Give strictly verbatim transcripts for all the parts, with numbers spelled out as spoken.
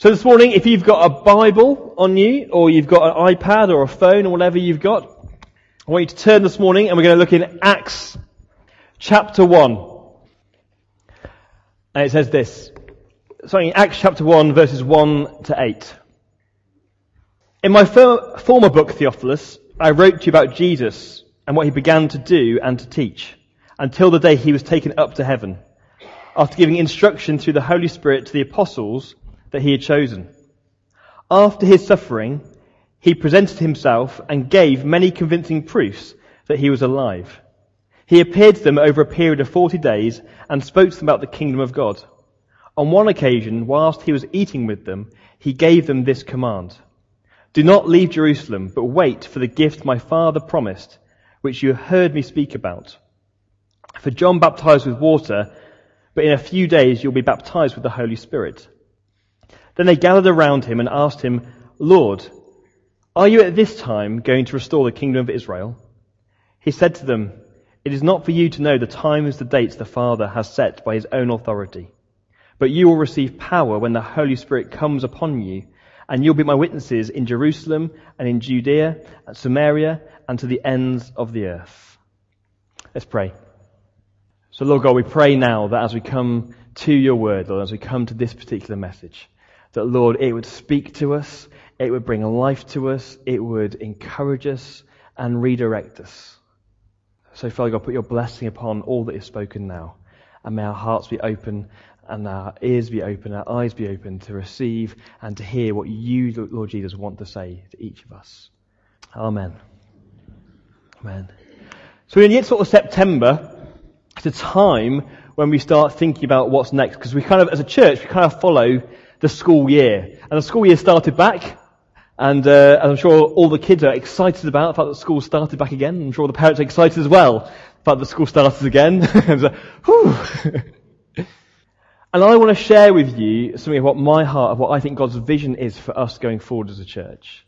So this morning, if you've got a Bible on you, or you've got an iPad or a phone or whatever you've got, I want you to turn this morning and we're going to look in Acts chapter one. And it says this. Sorry, Acts chapter one, verses one to eight. In my fir- former book, Theophilus, I wrote to you about Jesus and what he began to do and to teach, until the day he was taken up to heaven, after giving instruction through the Holy Spirit to the apostles that he had chosen. After his suffering, he presented himself and gave many convincing proofs that he was alive. He appeared to them over a period of forty days and spoke to them about the kingdom of God. On one occasion, whilst he was eating with them, he gave them this command: "Do not leave Jerusalem, but wait for the gift my Father promised, which you have heard me speak about. For John baptized with water, but in a few days you'll be baptized with the Holy Spirit." Then they gathered around him and asked him, "Lord, are you at this time going to restore the kingdom of Israel?" He said to them, "It is not for you to know the times, the dates the Father has set by his own authority. But you will receive power when the Holy Spirit comes upon you, and you'll be my witnesses in Jerusalem and in Judea and Samaria and to the ends of the earth." Let's pray. So Lord God, we pray now that as we come to your word, Lord, as we come to this particular message, that Lord, it would speak to us, it would bring life to us, it would encourage us and redirect us. So Father God, put your blessing upon all that is spoken now, and may our hearts be open and our ears be open, our eyes be open to receive and to hear what you, Lord Jesus, want to say to each of us. Amen. Amen. So in sort of September, it's a time when we start thinking about what's next, because we kind of, as a church, we kind of follow the school year. And the school year started back, and uh, I'm sure all the kids are excited about the fact that school started back again. I'm sure all the parents are excited as well, the fact that school started again. So, whew. And I want to share with you something of what my heart, of what I think God's vision is for us going forward as a church.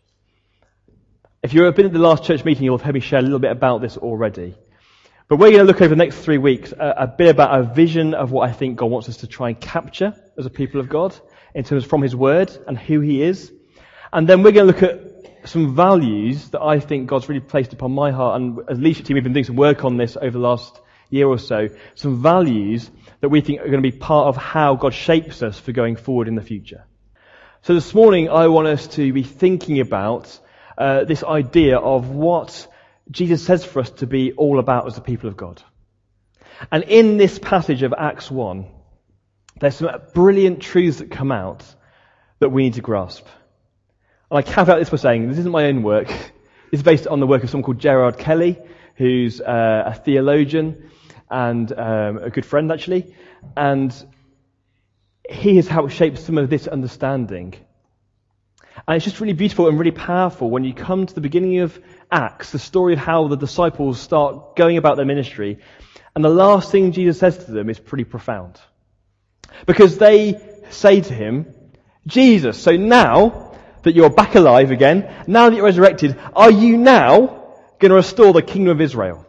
If you've been at the last church meeting, you'll have heard me share a little bit about this already. But we're going to look over the next three weeks a, a bit about a vision of what I think God wants us to try and capture as a people of God, in terms from his word and who he is. And then we're going to look at some values that I think God's really placed upon my heart, and as a leadership team we've been doing some work on this over the last year or so, some values that we think are going to be part of how God shapes us for going forward in the future. So this morning I want us to be thinking about uh, this idea of what Jesus says for us to be all about as the people of God. And in this passage of Acts one, there's some brilliant truths that come out that we need to grasp. And I caveat this by saying, this isn't my own work. This is based on the work of someone called Gerard Kelly, who's uh, a theologian and um, a good friend actually. And he has helped shape some of this understanding. And it's just really beautiful and really powerful when you come to the beginning of Acts, the story of how the disciples start going about their ministry, and the last thing Jesus says to them is pretty profound. Because they say to him, "Jesus, so now that you're back alive again, now that you're resurrected, are you now going to restore the kingdom of Israel?"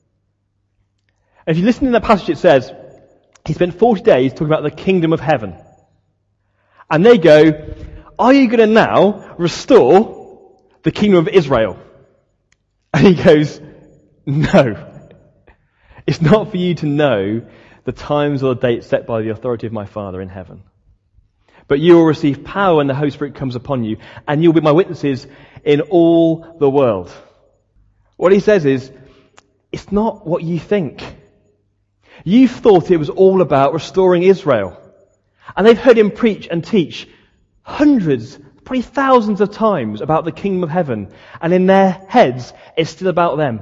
And if you listen in that passage, it says, he spent forty days talking about the kingdom of heaven. And they go, "Are you going to now restore the kingdom of Israel?" And he goes, "No. It's not for you to know the times or the dates set by the authority of my Father in heaven. But you will receive power when the Holy Spirit comes upon you, and you'll be my witnesses in all the world." What he says is, it's not what you think. You thought it was all about restoring Israel. And they've heard him preach and teach hundreds, probably thousands of times about the kingdom of heaven. And in their heads, it's still about them.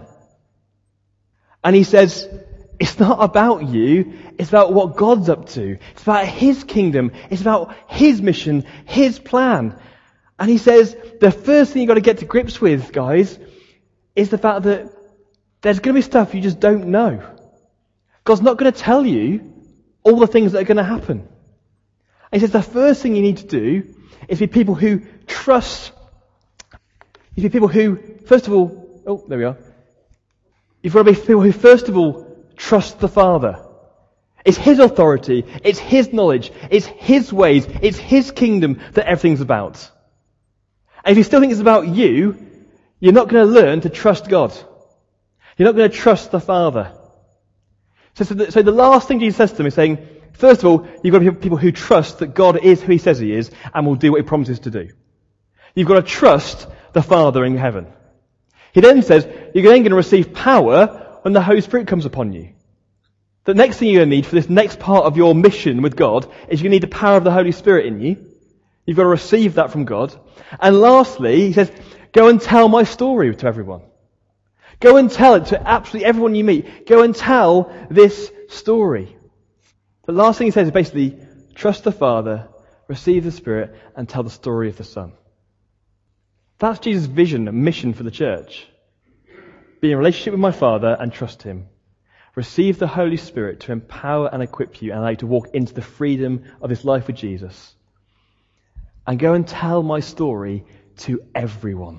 And he says, it's not about you, it's about what God's up to. It's about his kingdom. It's about his mission, his plan. And he says, the first thing you've got to get to grips with, guys, is the fact that there's going to be stuff you just don't know. God's not going to tell you all the things that are going to happen. And he says the first thing you need to do is be people who trust, is be people who, first of all, oh, there we are. You've got to be people who, first of all, trust the Father. It's His authority, it's His knowledge, it's His ways, it's His kingdom that everything's about. And if you still think it's about you, you're not going to learn to trust God. You're not going to trust the Father. So, so, the, so the last thing Jesus says to them is saying, first of all, you've got to be people who trust that God is who He says He is and will do what He promises to do. You've got to trust the Father in heaven. He then says, you're then going to receive power when the Holy Spirit comes upon you. The next thing you're going to need for this next part of your mission with God is you need the power of the Holy Spirit in you. You've got to receive that from God. And lastly, he says, go and tell my story to everyone. Go and tell it to absolutely everyone you meet. Go and tell this story. The last thing he says is basically, trust the Father, receive the Spirit, and tell the story of the Son. That's Jesus' vision and mission for the church. Be in a relationship with my Father and trust Him. Receive the Holy Spirit to empower and equip you and allow you to walk into the freedom of this life with Jesus. And go and tell my story to everyone.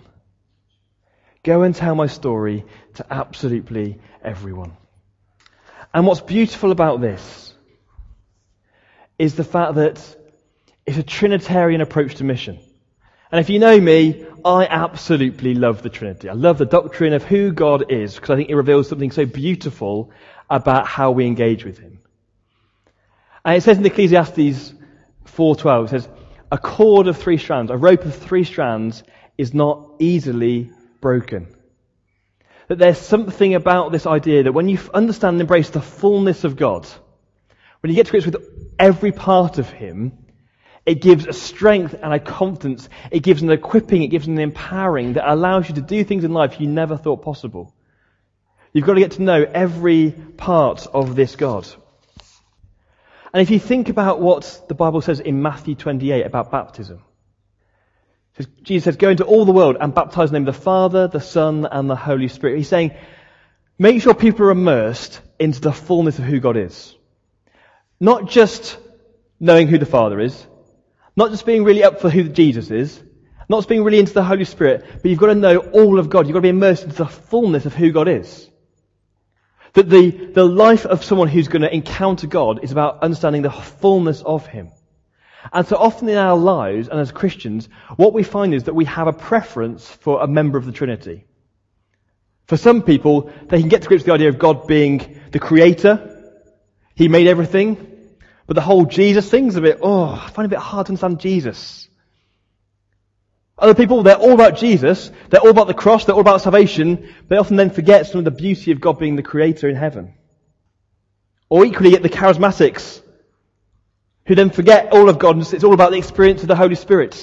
Go and tell my story to absolutely everyone. And what's beautiful about this is the fact that it's a Trinitarian approach to mission. And if you know me, I absolutely love the Trinity. I love the doctrine of who God is because I think it reveals something so beautiful about how we engage with Him. And it says in Ecclesiastes four twelve, it says, a cord of three strands, a rope of three strands is not easily broken. That there's something about this idea that when you understand and embrace the fullness of God, when you get to grips with every part of Him, it gives a strength and a confidence. It gives an equipping. It gives an empowering that allows you to do things in life you never thought possible. You've got to get to know every part of this God. And if you think about what the Bible says in Matthew twenty-eight about baptism, Jesus says, go into all the world and baptize in the name of the Father, the Son, and the Holy Spirit. He's saying, make sure people are immersed into the fullness of who God is. Not just knowing who the Father is, not just being really up for who Jesus is, not just being really into the Holy Spirit, but you've got to know all of God. You've got to be immersed into the fullness of who God is. That the, the life of someone who's going to encounter God is about understanding the fullness of Him. And so often in our lives, and as Christians, what we find is that we have a preference for a member of the Trinity. For some people, they can get to grips with the idea of God being the Creator. He made everything. But the whole Jesus thing's a bit, oh, I find it a bit hard to understand Jesus. Other people, they're all about Jesus. They're all about the cross. They're all about salvation. They often then forget some of the beauty of God being the Creator in heaven. Or equally, get the charismatics, who then forget all of God, and it's all about the experience of the Holy Spirit.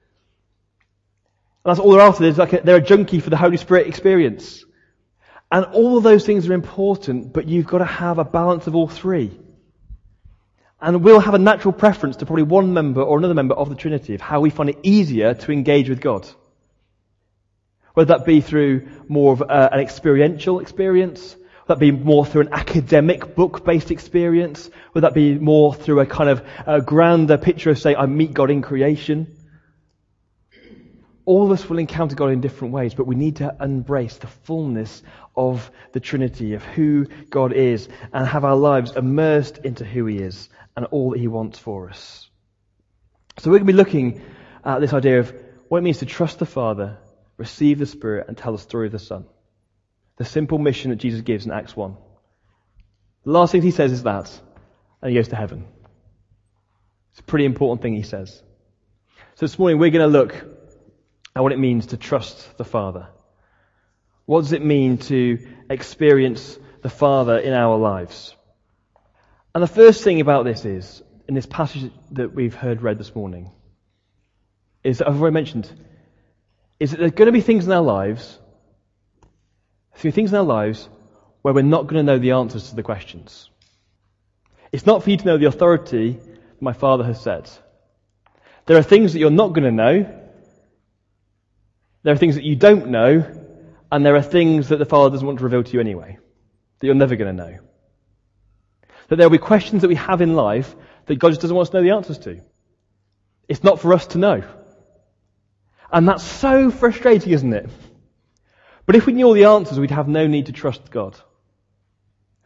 And that's all they're after. They're, like a, they're a junkie for the Holy Spirit experience. And all of those things are important, but you've got to have a balance of all three. And we'll have a natural preference to probably one member or another member of the Trinity of how we find it easier to engage with God. Whether that be through more of uh, an experiential experience, whether that be more through an academic book-based experience, whether that be more through a kind of a grander picture of, say, I meet God in creation. All of us will encounter God in different ways, but we need to embrace the fullness of the Trinity, of who God is, and have our lives immersed into who He is and all that He wants for us. So we're going to be looking at this idea of what it means to trust the Father, receive the Spirit, and tell the story of the Son. The simple mission that Jesus gives in Acts one. The last thing He says is that, and He goes to heaven. It's a pretty important thing He says. So this morning we're going to look at what it means to trust the Father. What does it mean to experience the Father in our lives? And the first thing about this is, in this passage that we've heard read this morning, is that I've already mentioned, is that there are going to be things in our lives, there are things in our lives where we're not going to know the answers to the questions. It's not for you to know the authority that my Father has said. There are things that you're not going to know. There are things that you don't know, and there are things that the Father doesn't want to reveal to you anyway, that you're never going to know. That there will be questions that we have in life that God just doesn't want us to know the answers to. It's not for us to know. And that's so frustrating, isn't it? But if we knew all the answers, we'd have no need to trust God.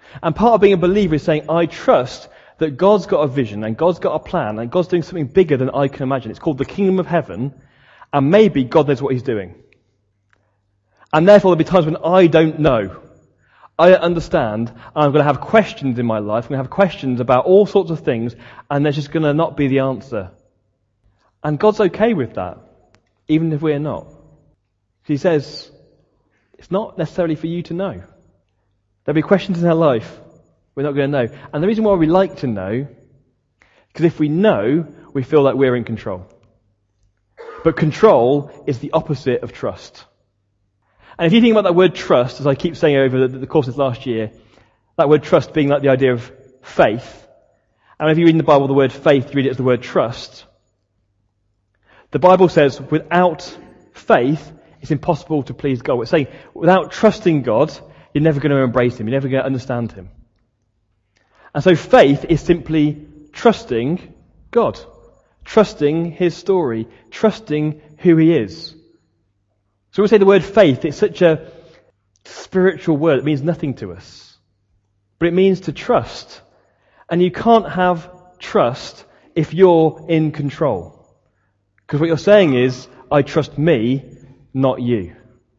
And part of being a believer is saying, I trust that God's got a vision and God's got a plan and God's doing something bigger than I can imagine. It's called the kingdom of heaven, and maybe God knows what he's doing. And therefore there'll be times when I don't know. I don't understand, and I'm going to have questions in my life. I'm going to have questions about all sorts of things, and there's just going to not be the answer. And God's okay with that, even if we're not. He says, it's not necessarily for you to know. There'll be questions in our life we're not going to know. And the reason why we like to know, because if we know, we feel like we're in control. But control is the opposite of trust. And if you think about that word trust, as I keep saying over the, the course of last year, that word trust being like the idea of faith, and if you read in the Bible the word faith, you read it as the word trust. The Bible says without faith, it's impossible to please God. It's saying without trusting God, you're never going to embrace him, you're never going to understand him. And so faith is simply trusting God, trusting his story, trusting who he is. So when we say the word faith, it's such a spiritual word. It means nothing to us. But it means to trust. And you can't have trust if you're in control. Because what you're saying is, I trust me, not you.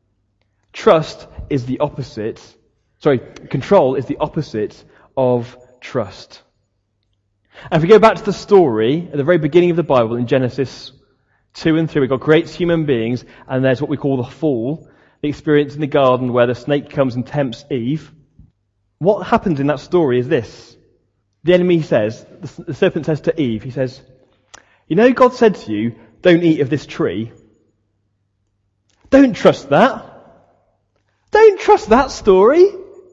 Trust is the opposite. Sorry, control is the opposite of trust. And if we go back to the story at the very beginning of the Bible in Genesis two and three, God creates human beings, and there's what we call the fall, the experience in the garden where the snake comes and tempts Eve. What happens in that story is this. The enemy says, the serpent says to Eve, he says, you know, God said to you, don't eat of this tree. Don't trust that. Don't trust that story.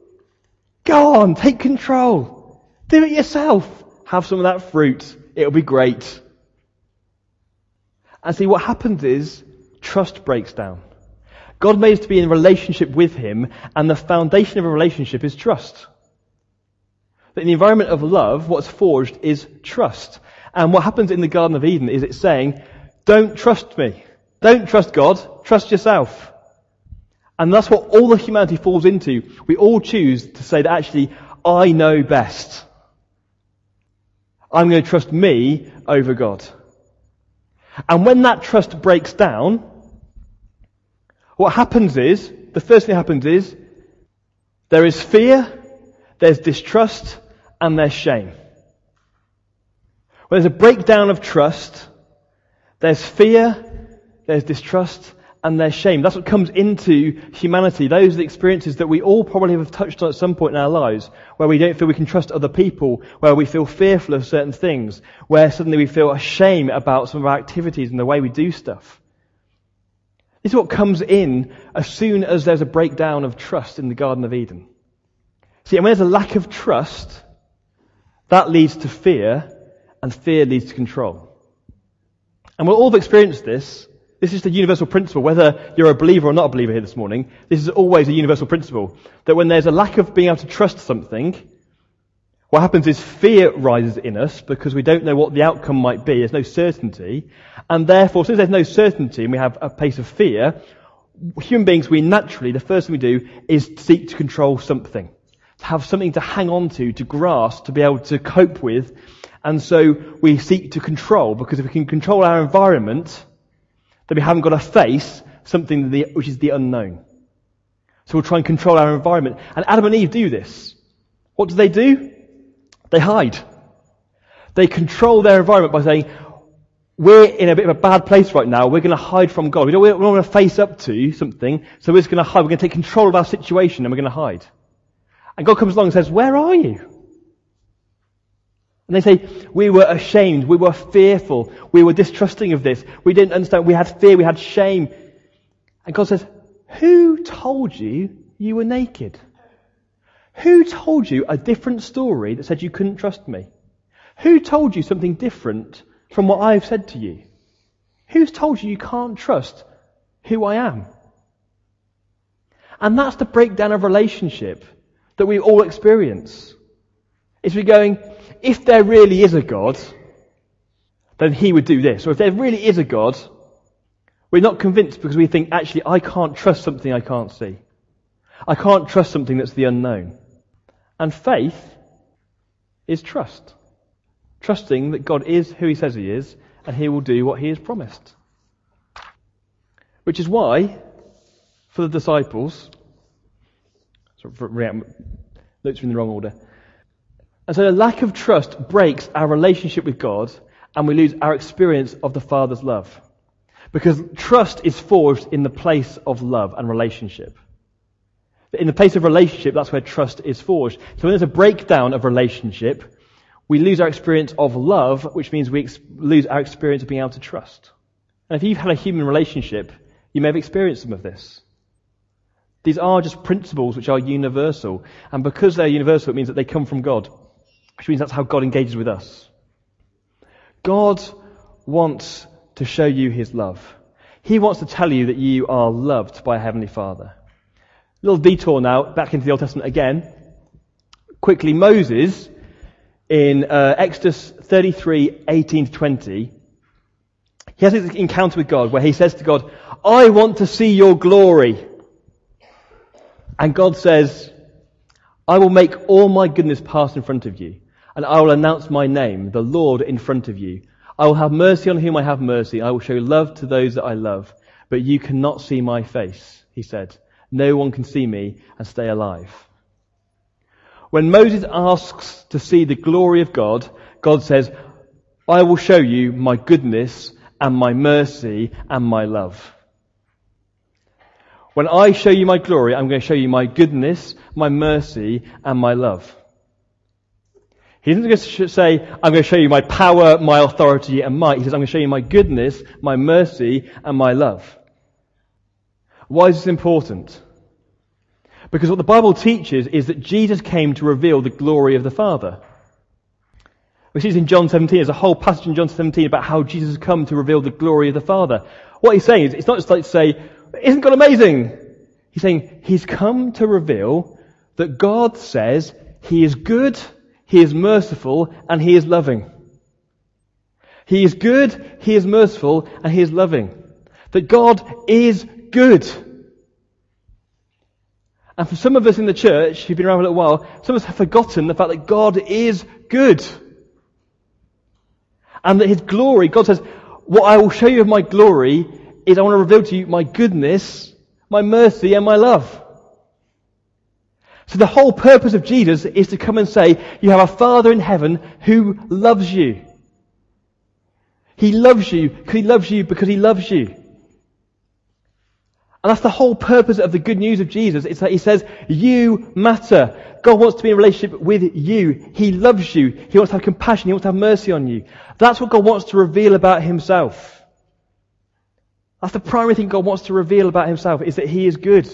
Go on, take control. Do it yourself. Have some of that fruit. It'll be great. And see, what happens is, trust breaks down. God made us to be in a relationship with him, and the foundation of a relationship is trust. But in the environment of love, what's forged is trust. And what happens in the Garden of Eden is it's saying, don't trust me. Don't trust God. Trust yourself. And that's what all of humanity falls into. We all choose to say that actually, I know best. I'm going to trust me over God. And when that trust breaks down, what happens is, the first thing that happens is, there is fear, there's distrust, and there's shame. When there's a breakdown of trust, there's fear, there's distrust, and there's shame. That's what comes into humanity. Those are the experiences that we all probably have touched on at some point in our lives, where we don't feel we can trust other people, where we feel fearful of certain things, where suddenly we feel ashamed about some of our activities and the way we do stuff. This is what comes in as soon as there's a breakdown of trust in the Garden of Eden. See, and when there's a lack of trust, that leads to fear, and fear leads to control. And we'll all have experienced this. This is the universal principle. Whether you're a believer or not a believer here this morning, this is always a universal principle. That when there's a lack of being able to trust something, what happens is fear rises in us because we don't know what the outcome might be. There's no certainty. And therefore, since there's no certainty and we have a place of fear, human beings, we naturally, the first thing we do is seek to control something. To have something to hang on to, to grasp, to be able to cope with. And so we seek to control, because if we can control our environment, then we haven't got to face something which is the unknown. So we'll try and control our environment. And Adam and Eve do this. What do they do? They hide. They control their environment by saying, we're in a bit of a bad place right now, we're going to hide from God. We don't, we don't want to face up to something, so we're just going to hide. We're going to take control of our situation and we're going to hide. And God comes along and says, where are you? And they say, we were ashamed, we were fearful, we were distrusting of this, we didn't understand, we had fear, we had shame. And God says, who told you you were naked? Who told you a different story that said you couldn't trust me? Who told you something different from what I've said to you? Who's told you you can't trust who I am? And that's the breakdown of relationship that we all experience. It's we going, if there really is a God, then he would do this. Or if there really is a God, we're not convinced because we think, actually, I can't trust something I can't see. I can't trust something that's the unknown. And faith is trust. Trusting that God is who he says he is, and he will do what he has promised. Which is why, for the disciples, sorry, for, notes are in the wrong order. And so a lack of trust breaks our relationship with God, and we lose our experience of the Father's love. Because trust is forged in the place of love and relationship. In the place of relationship, that's where trust is forged. So when there's a breakdown of relationship, we lose our experience of love, which means we ex- lose our experience of being able to trust. And if you've had a human relationship, you may have experienced some of this. These are just principles which are universal. And because they're universal, it means that they come from God. Which means that's how God engages with us. God wants to show you his love. He wants to tell you that you are loved by a Heavenly Father. A little detour now, back into the Old Testament again. Quickly, Moses, in uh, Exodus thirty-three, eighteen to twenty, he has this encounter with God where he says to God, I want to see your glory. And God says, I will make all my goodness pass in front of you, and I will announce my name, the Lord, in front of you. I will have mercy on whom I have mercy. I will show love to those that I love. But you cannot see my face, he said. No one can see me and stay alive. When Moses asks to see the glory of God, God says, I will show you my goodness and my mercy and my love. When I show you my glory, I'm going to show you my goodness, my mercy, and my love. He isn't going to say, I'm going to show you my power, my authority, and might. He says, I'm going to show you my goodness, my mercy, and my love. Why is this important? Because what the Bible teaches is that Jesus came to reveal the glory of the Father. We see this in John seventeen. There's a whole passage in John seventeen about how Jesus has come to reveal the glory of the Father. What he's saying is, it's not just like to say, isn't God amazing? He's saying, he's come to reveal that God says he is good, he is merciful, and he is loving. He is good, he is merciful, and he is loving. That God is good. And for some of us in the church, who've been around for a little while, some of us have forgotten the fact that God is good. And that his glory, God says, what I will show you of my glory is I want to reveal to you my goodness, my mercy, and my love. So the whole purpose of Jesus is to come and say, you have a Father in heaven who loves you. He loves you because he loves you because he loves you. And that's the whole purpose of the good news of Jesus. It's that he says, you matter. God wants to be in a relationship with you. He loves you. He wants to have compassion. He wants to have mercy on you. That's what God wants to reveal about himself. That's the primary thing God wants to reveal about himself, is that he is good.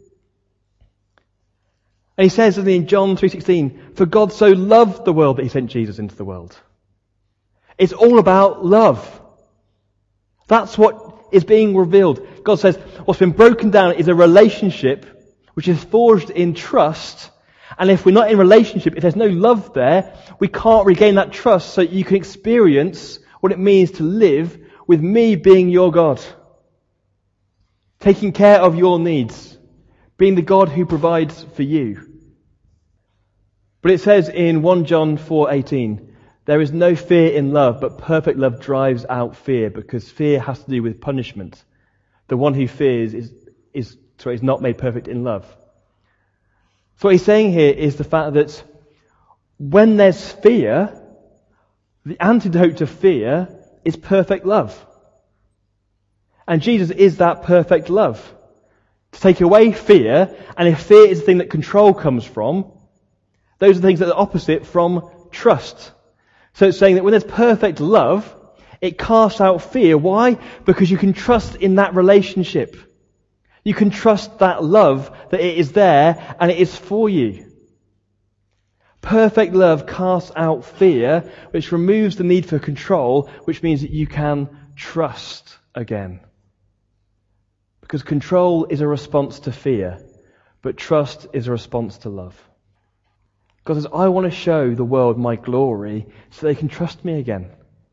And he says in John three sixteen, for God so loved the world that he sent Jesus into the world. It's all about love. That's what is being revealed. God says what's been broken down is a relationship which is forged in trust. And if we're not in relationship, if there's no love there, we can't regain that trust so you can experience what it means to live with me being your God. Taking care of your needs. Being the God who provides for you. But it says in First John four eighteen, there is no fear in love, but perfect love drives out fear, because fear has to do with punishment. The one who fears is, is, sorry, is not made perfect in love. So what he's saying here is the fact that when there's fear, the antidote to fear is perfect love. And Jesus is that perfect love. To take away fear, and if fear is the thing that control comes from, those are the things that are opposite from trust. So it's saying that when there's perfect love, it casts out fear. Why? Because you can trust in that relationship. You can trust that love, that it is there and it is for you. Perfect love casts out fear, which removes the need for control, which means that you can trust again. Because control is a response to fear, but trust is a response to love. God says, I want to show the world my glory so they can trust me again.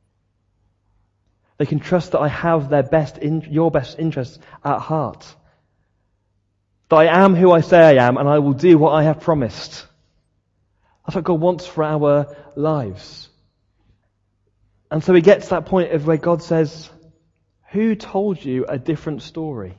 They can trust that I have their best, in, your best interests at heart. That I am who I say I am, and I will do what I have promised. That's what God wants for our lives. And so we get to that point of where God says, who told you a different story?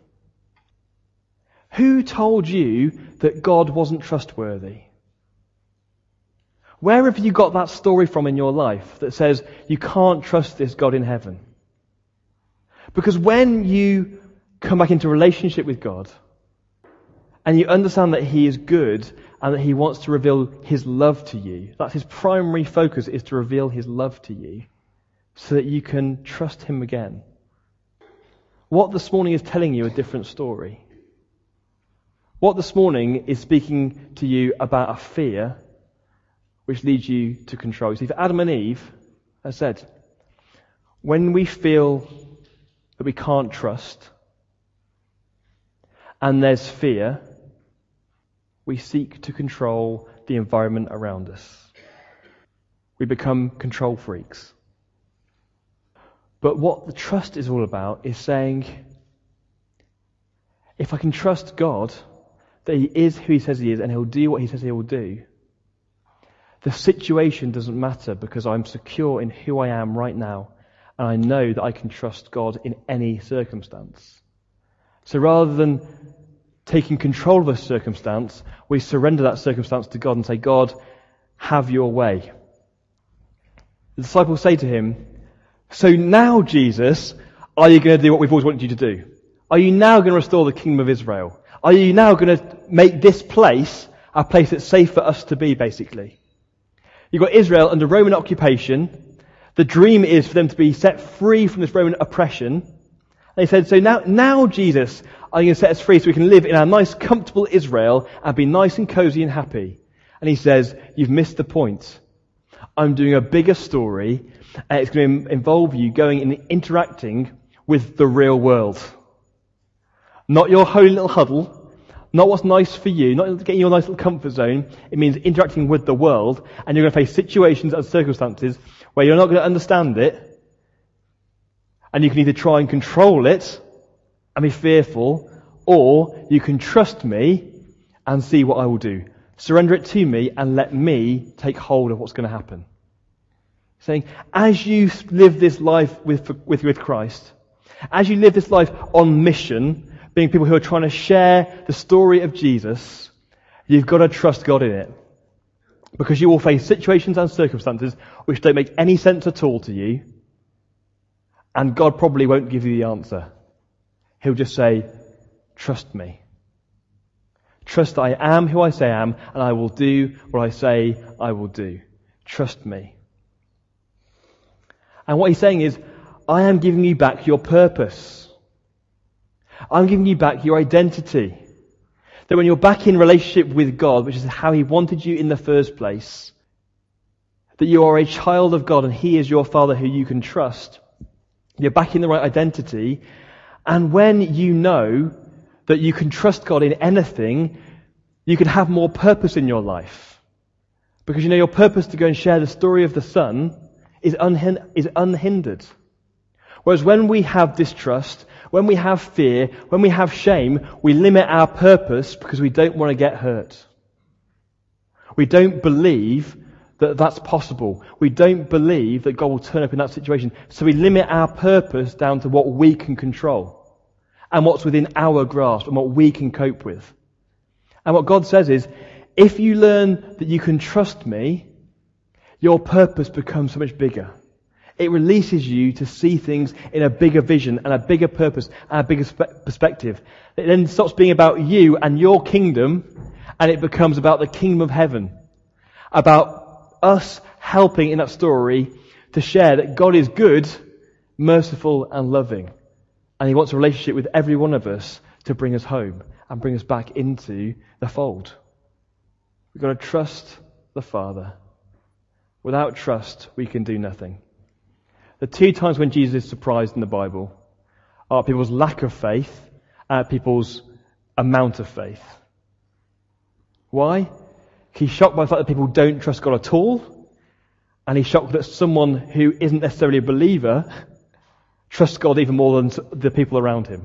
Who told you that God wasn't trustworthy? Where have you got that story from in your life that says you can't trust this God in heaven? Because when you come back into relationship with God and you understand that He is good and that He wants to reveal His love to you, that's His primary focus, is to reveal His love to you so that you can trust Him again. What this morning is telling you a different story. What this morning is speaking to you about a fear which leads you to control. You see, for Adam and Eve, as I said, when we feel that we can't trust and there's fear, we seek to control the environment around us. We become control freaks. But what the trust is all about is saying, if I can trust God, that He is who He says He is and He'll do what He says He will do, the situation doesn't matter because I'm secure in who I am right now and I know that I can trust God in any circumstance. So rather than taking control of a circumstance, we surrender that circumstance to God and say, God, have your way. The disciples say to Him, so now, Jesus, are you going to do what we've always wanted you to do? Are you now going to restore the kingdom of Israel? Are you now going to make this place a place that's safe for us to be, basically? You've got Israel under Roman occupation. The dream is for them to be set free from this Roman oppression. They said, so now, now Jesus, are you going to set us free so we can live in our nice, comfortable Israel and be nice and cozy and happy? And He says, you've missed the point. I'm doing a bigger story, and it's going to involve you going and interacting with the real world. Not your holy little huddle, not what's nice for you, not getting your nice little comfort zone. It means interacting with the world, and you're going to face situations and circumstances where you're not going to understand it, and you can either try and control it and be fearful, or you can trust me and see what I will do. Surrender it to me and let me take hold of what's going to happen. Saying, as you live this life with, with, with Christ, as you live this life on mission, being people who are trying to share the story of Jesus, you've got to trust God in it. Because you will face situations and circumstances which don't make any sense at all to you, and God probably won't give you the answer. He'll just say, trust me. Trust that I am who I say I am, and I will do what I say I will do. Trust me. And what He's saying is, I am giving you back your purpose. I'm giving you back your identity. That when you're back in relationship with God, which is how He wanted you in the first place, that you are a child of God and He is your Father who you can trust. You're back in the right identity. And when you know that you can trust God in anything, you can have more purpose in your life. Because you know your purpose to go and share the story of the Son is, unhin- is unhindered. Whereas when we have distrust, when we have fear, when we have shame, we limit our purpose because we don't want to get hurt. We don't believe that that's possible. We don't believe that God will turn up in that situation. So we limit our purpose down to what we can control and what's within our grasp and what we can cope with. And what God says is, if you learn that you can trust me, your purpose becomes so much bigger. It releases you to see things in a bigger vision and a bigger purpose and a bigger spe- perspective. It then stops being about you and your kingdom, and it becomes about the kingdom of heaven. About us helping in that story to share that God is good, merciful and loving. And He wants a relationship with every one of us to bring us home and bring us back into the fold. We've got to trust the Father. Without trust, we can do nothing. The two times when Jesus is surprised in the Bible are people's lack of faith and people's amount of faith. Why? He's shocked by the fact that people don't trust God at all, and he's shocked that someone who isn't necessarily a believer trusts God even more than the people around him.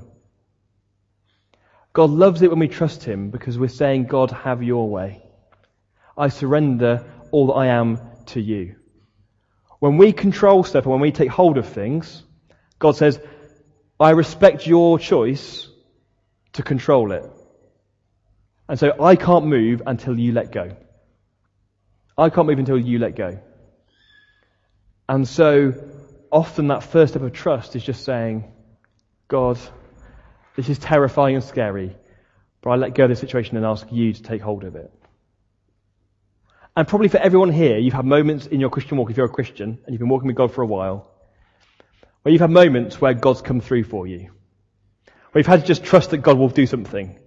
God loves it when we trust Him because we're saying, God, have your way. I surrender all that I am to you. When we control stuff and when we take hold of things, God says, I respect your choice to control it. And so I can't move until you let go. I can't move until you let go. And so often that first step of trust is just saying, God, this is terrifying and scary, but I let go of this situation and ask you to take hold of it. And probably for everyone here, you've had moments in your Christian walk, if you're a Christian, and you've been walking with God for a while, where you've had moments where God's come through for you. Where you've had to just trust that God will do something.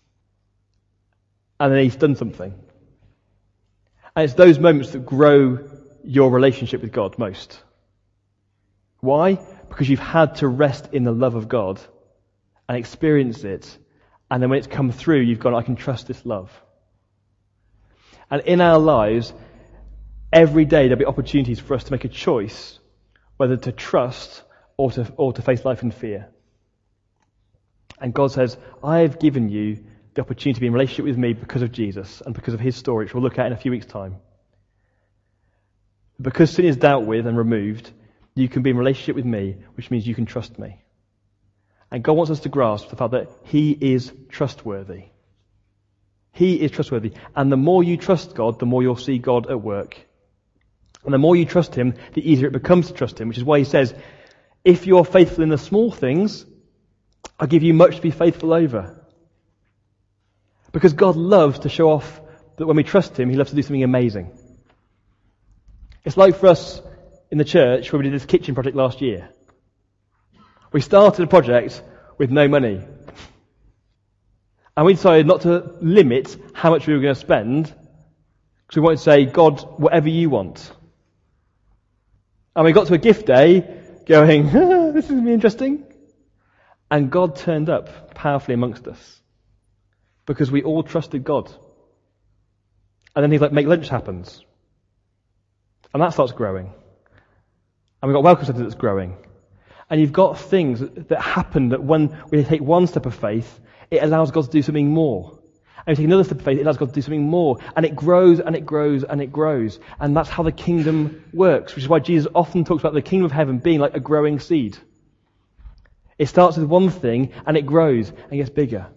And then He's done something. And it's those moments that grow your relationship with God most. Why? Because you've had to rest in the love of God and experience it. And then when it's come through, you've gone, I can trust this love. And in our lives, every day there'll be opportunities for us to make a choice whether to trust or to, or to face life in fear. And God says, I have given you the opportunity to be in relationship with me because of Jesus and because of His story, which we'll look at in a few weeks' time. Because sin is dealt with and removed, you can be in relationship with me, which means you can trust me. And God wants us to grasp the fact that He is trustworthy. He is trustworthy. And the more you trust God, the more you'll see God at work. And the more you trust Him, the easier it becomes to trust Him, which is why He says, if you're faithful in the small things, I'll give you much to be faithful over. Because God loves to show off that when we trust Him, He loves to do something amazing. It's like for us in the church where we did this kitchen project last year. We started a project with no money. And we decided not to limit how much we were going to spend, because we wanted to say, God, whatever you want. And we got to a gift day going, ah, this is going to be interesting. And God turned up powerfully amongst us. Because we all trusted God. And then He's like, make lunch happens. And that starts growing. And we've got welcome centre that's growing. And you've got things that happen that when we take one step of faith, it allows God to do something more. And we take another step of faith, it allows God to do something more. And it grows and it grows and it grows. And that's how the kingdom works, which is why Jesus often talks about the kingdom of heaven being like a growing seed. It starts with one thing and it grows and gets bigger.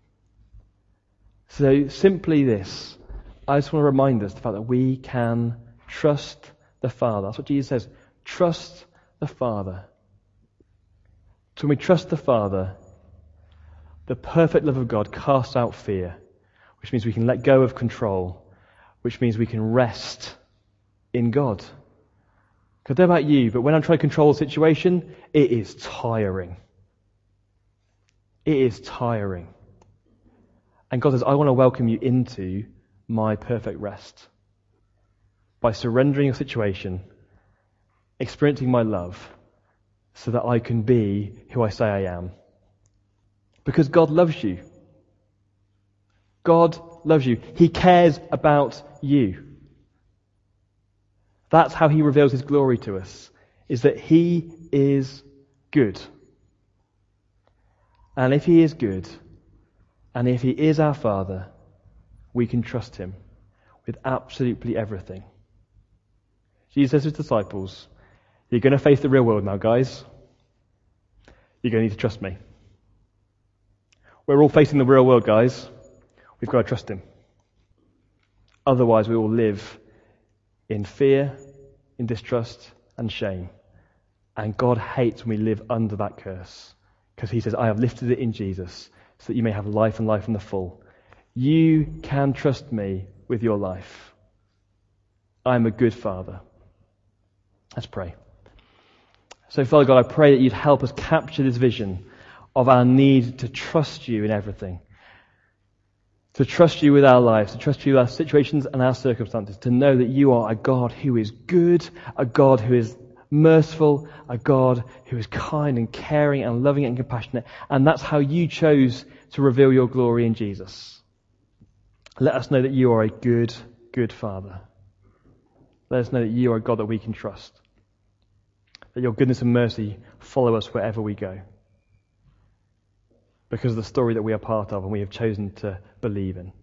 So simply this, I just want to remind us the fact that we can trust the Father. That's what Jesus says. Trust the Father. So when we trust the Father, the perfect love of God casts out fear, which means we can let go of control, which means we can rest in God. Because I don't know about you, but when I'm trying to control a situation, it is tiring. It is tiring. And God says, I want to welcome you into my perfect rest. By surrendering your situation, experiencing my love, so that I can be who I say I am. Because God loves you. God loves you. He cares about you. That's how He reveals His glory to us, is that He is good. And if He is good, and if He is our Father, we can trust Him with absolutely everything. Jesus says to His disciples, you're going to face the real world now, guys. You're going to need to trust me. We're all facing the real world, guys. We've got to trust Him. Otherwise, we will live in fear, in distrust, and shame. And God hates when we live under that curse. Because He says, I have lifted it in Jesus, so that you may have life and life in the full. You can trust me with your life. I am a good Father. Let's pray. So, Father God, I pray that you'd help us capture this vision of our need to trust you in everything. To trust you with our lives, to trust you with our situations and our circumstances, to know that you are a God who is good, a God who is merciful, a God who is kind and caring and loving and compassionate. And that's how you chose to reveal your glory in Jesus. Let us know that you are a good, good Father. Let us know that you are a God that we can trust. That your goodness and mercy follow us wherever we go. Because of the story that we are part of and we have chosen to believe in.